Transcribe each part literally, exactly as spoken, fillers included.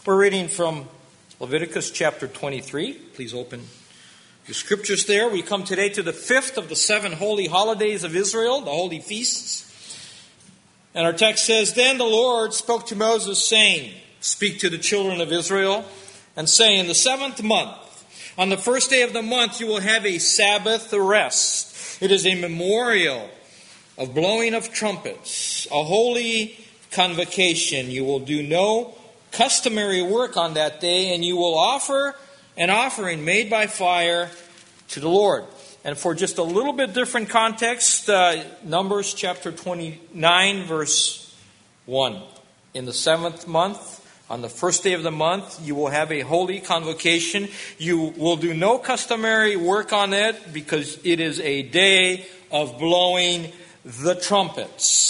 We're reading from Leviticus chapter twenty-three. Please open your scriptures there. We come today to the fifth of the seven holy holidays of Israel, the holy feasts. And our text says, Then the Lord spoke to Moses, saying, Speak to the children of Israel, and say, In the seventh month, on the first day of the month, you will have a Sabbath rest. It is a memorial of blowing of trumpets, a holy convocation. You will do no customary work on that day, and you will offer an offering made by fire to the Lord. And for just a little bit different context, uh, Numbers chapter twenty-nine, verse one. In the seventh month, on the first day of the month, you will have a holy convocation. You will do no customary work on it because it is a day of blowing the trumpets.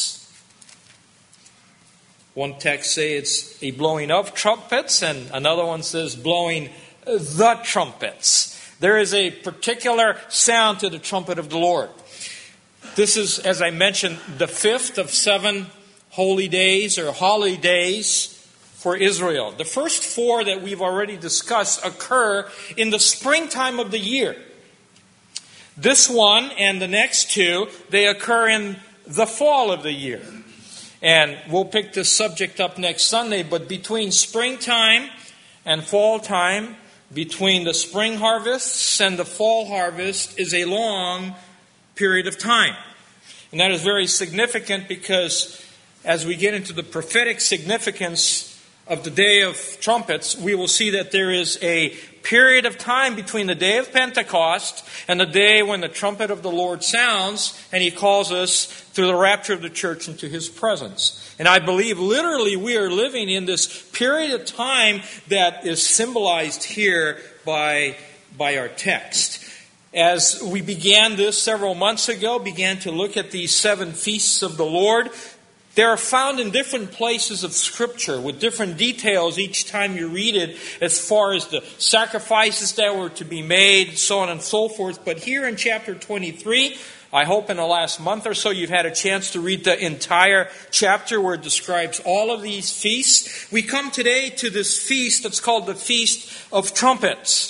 One text says it's a blowing of trumpets, and another one says blowing the trumpets. There is a particular sound to the trumpet of the Lord. This is, as I mentioned, the fifth of seven holy days or holidays for Israel. The first four that we've already discussed occur in the springtime of the year. This one and the next two, they occur in the fall of the year. And we'll pick this subject up next Sunday, but between springtime and fall time, between the spring harvests and the fall harvest is a long period of time. And that is very significant because as we get into the prophetic significance of the Day of Trumpets, we will see that there is a period of time between the day of Pentecost and the day when the trumpet of the Lord sounds and He calls us through the rapture of the church into His presence. And I believe literally we are living in this period of time that is symbolized here by, by our text. As we began this several months ago, began to look at these seven feasts of the Lord, they are found in different places of Scripture with different details each time you read it as far as the sacrifices that were to be made, so on and so forth. But here in chapter twenty-three, I hope in the last month or so you've had a chance to read the entire chapter where it describes all of these feasts. We come today to this feast that's called the Feast of Trumpets.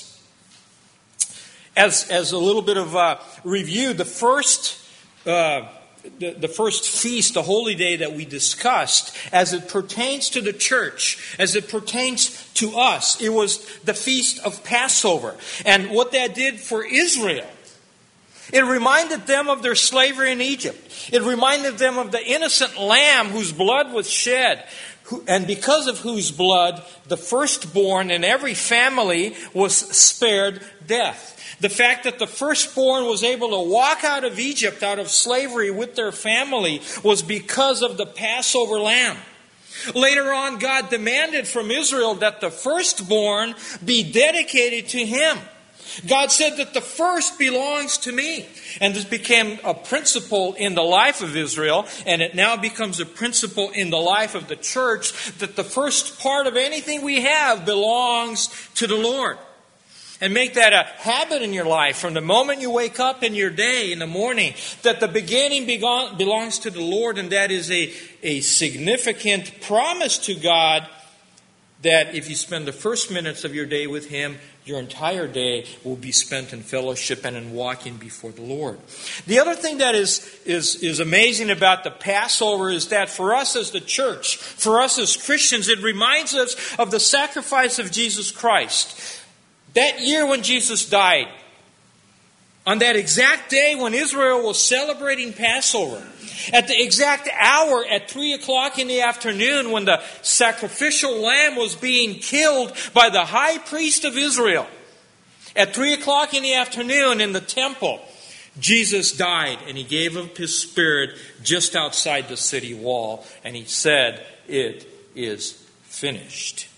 As, as a little bit of a review, the first... Uh, The, the first feast, the holy day that we discussed, as it pertains to the church, as it pertains to us, it was the feast of Passover. And what that did for Israel, it reminded them of their slavery in Egypt. It reminded them of the innocent lamb whose blood was shed, and because of whose blood the firstborn in every family was spared death. The fact that the firstborn was able to walk out of Egypt, out of slavery with their family, was because of the Passover lamb. Later on, God demanded from Israel that the firstborn be dedicated to Him. God said that the first belongs to me. And this became a principle in the life of Israel, and it now becomes a principle in the life of the church, that the first part of anything we have belongs to the Lord. And make that a habit in your life from the moment you wake up in your day, in the morning, that the beginning belongs to the Lord, and that is a, a significant promise to God that if you spend the first minutes of your day with Him, your entire day will be spent in fellowship and in walking before the Lord. The other thing that is, is, is amazing about the Passover is that for us as the church, for us as Christians, it reminds us of the sacrifice of Jesus Christ. That year when Jesus died, on that exact day when Israel was celebrating Passover, at the exact hour at three o'clock in the afternoon when the sacrificial lamb was being killed by the high priest of Israel, at three o'clock in the afternoon in the temple, Jesus died and He gave up His Spirit just outside the city wall, and He said, "It is finished."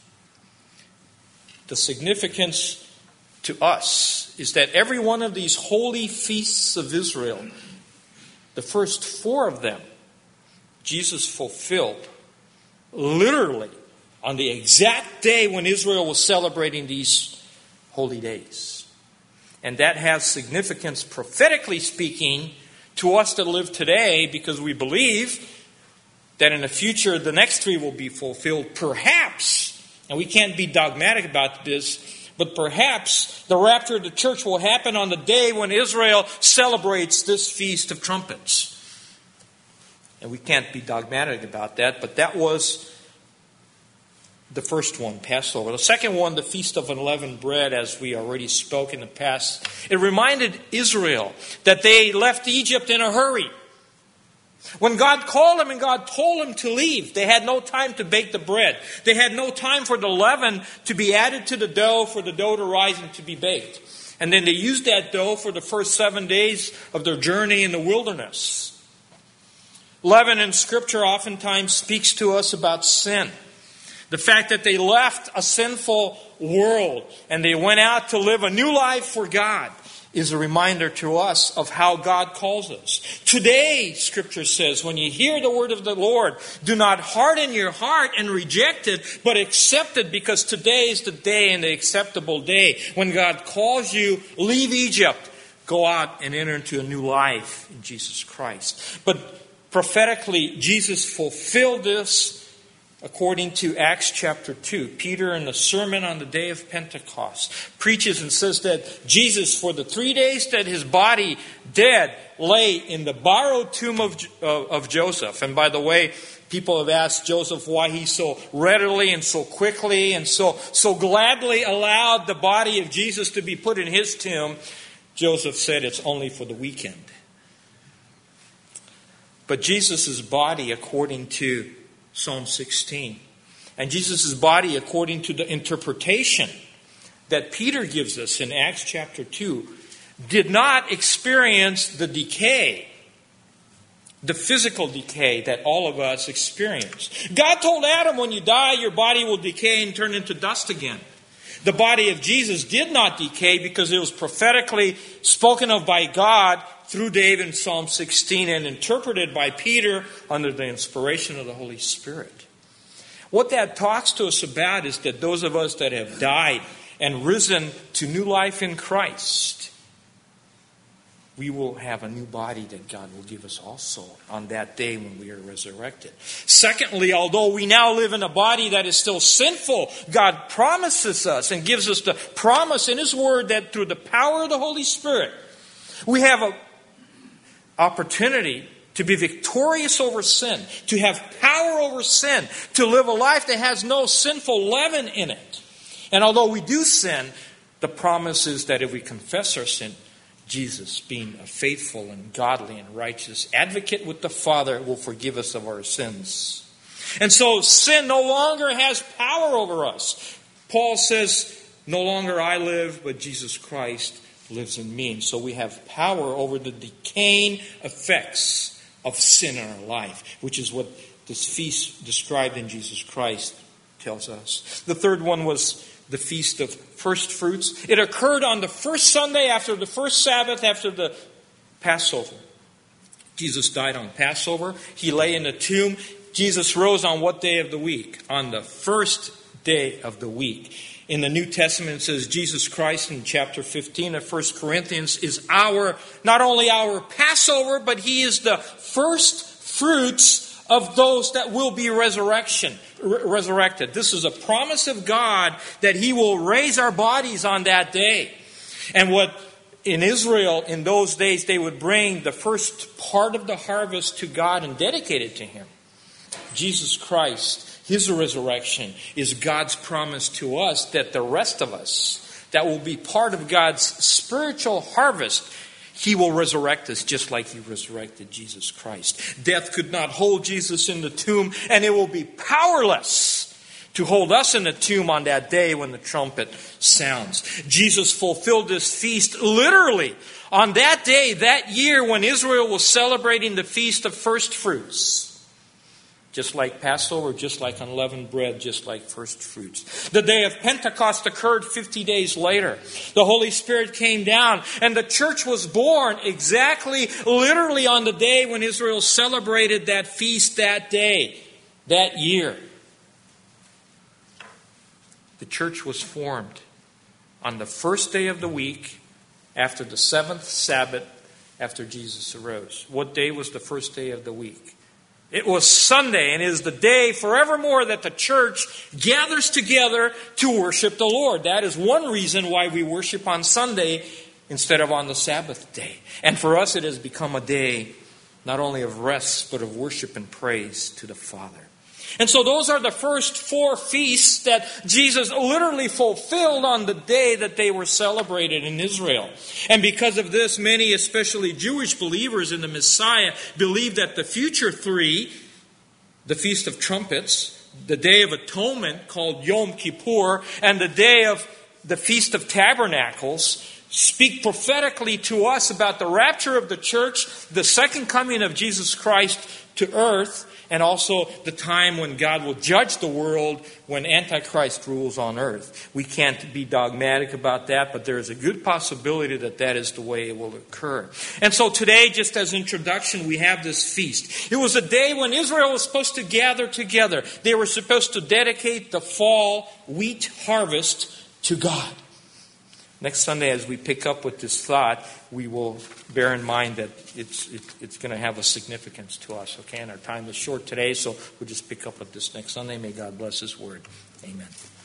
The significance to us is that every one of these holy feasts of Israel, the first four of them, Jesus fulfilled literally on the exact day when Israel was celebrating these holy days. And that has significance, prophetically speaking, to us that live today, because we believe that in the future the next three will be fulfilled, perhaps And we can't be dogmatic about this, but perhaps the rapture of the church will happen on the day when Israel celebrates this Feast of Trumpets. And we can't be dogmatic about that, but that was the first one, Passover. The second one, the Feast of Unleavened Bread, as we already spoke in the past. It reminded Israel that they left Egypt in a hurry. When God called them and God told them to leave, they had no time to bake the bread. They had no time for the leaven to be added to the dough, for the dough to rise and to be baked. And then they used that dough for the first seven days of their journey in the wilderness. Leaven in Scripture oftentimes speaks to us about sin. The fact that they left a sinful world and they went out to live a new life for God is a reminder to us of how God calls us. Today, Scripture says, when you hear the word of the Lord, do not harden your heart and reject it, but accept it, because today is the day and the acceptable day. When God calls you, leave Egypt, go out and enter into a new life in Jesus Christ. But prophetically, Jesus fulfilled this according to Acts chapter two. Peter, in the sermon on the day of Pentecost, preaches and says that Jesus, for the three days that his body dead, lay in the borrowed tomb of, uh, of Joseph. And by the way, people have asked Joseph why he so readily and so quickly and so, so gladly allowed the body of Jesus to be put in his tomb. Joseph said it's only for the weekend. But Jesus' body, according to Psalm sixteen, and Jesus' body, according to the interpretation that Peter gives us in Acts chapter two, did not experience the decay, the physical decay that all of us experience. God told Adam, when you die, your body will decay and turn into dust again. The body of Jesus did not decay because it was prophetically spoken of by God through David in Psalm sixteen and interpreted by Peter under the inspiration of the Holy Spirit. What that talks to us about is that those of us that have died and risen to new life in Christ, we will have a new body that God will give us also on that day when we are resurrected. Secondly, although we now live in a body that is still sinful, God promises us and gives us the promise in His Word that through the power of the Holy Spirit, we have an opportunity to be victorious over sin, to have power over sin, to live a life that has no sinful leaven in it. And although we do sin, the promise is that if we confess our sin, Jesus, being a faithful and godly and righteous advocate with the Father, will forgive us of our sins. And so sin no longer has power over us. Paul says, no longer I live, but Jesus Christ lives in me. And so we have power over the decaying effects of sin in our life, which is what this feast described in Jesus Christ tells us. The third one was the Feast of First Fruits. It occurred on the first Sunday after the first Sabbath after the Passover. Jesus died on Passover. He lay in the tomb. Jesus rose on what day of the week? On the first day of the week. In the New Testament, it says Jesus Christ in chapter fifteen of First Corinthians is our, not only our Passover, but He is the first fruits of those that will be resurrection, re- resurrected. This is a promise of God that He will raise our bodies on that day. And what in Israel in those days, they would bring the first part of the harvest to God and dedicate it to Him. Jesus Christ, His resurrection, is God's promise to us that the rest of us, that will be part of God's spiritual harvest, He will resurrect us just like He resurrected Jesus Christ. Death could not hold Jesus in the tomb, and it will be powerless to hold us in the tomb on that day when the trumpet sounds. Jesus fulfilled this feast literally on that day, that year, when Israel was celebrating the Feast of First Fruits. Just like Passover, just like unleavened bread, just like first fruits. The day of Pentecost occurred fifty days later. The Holy Spirit came down and the church was born exactly, literally on the day when Israel celebrated that feast that day, that year. The church was formed on the first day of the week after the seventh Sabbath after Jesus arose. What day was the first day of the week? It was Sunday, and it is the day forevermore that the church gathers together to worship the Lord. That is one reason why we worship on Sunday instead of on the Sabbath day. And for us, it has become a day not only of rest, but of worship and praise to the Father. And so those are the first four feasts that Jesus literally fulfilled on the day that they were celebrated in Israel. And because of this, many, especially Jewish believers in the Messiah, believe that the future three, the Feast of Trumpets, the Day of Atonement called Yom Kippur, and the day of the Feast of Tabernacles, speak prophetically to us about the rapture of the church, the second coming of Jesus Christ to earth, and also the time when God will judge the world when Antichrist rules on earth. We can't be dogmatic about that, but there is a good possibility that that is the way it will occur. And so today, just as introduction, we have this feast. It was a day when Israel was supposed to gather together. They were supposed to dedicate the fall wheat harvest to God. Next Sunday, as we pick up with this thought, we will bear in mind that it's it, it's going to have a significance to us. Okay, and our time is short today, so we'll just pick up with this next Sunday. May God bless His word. Amen.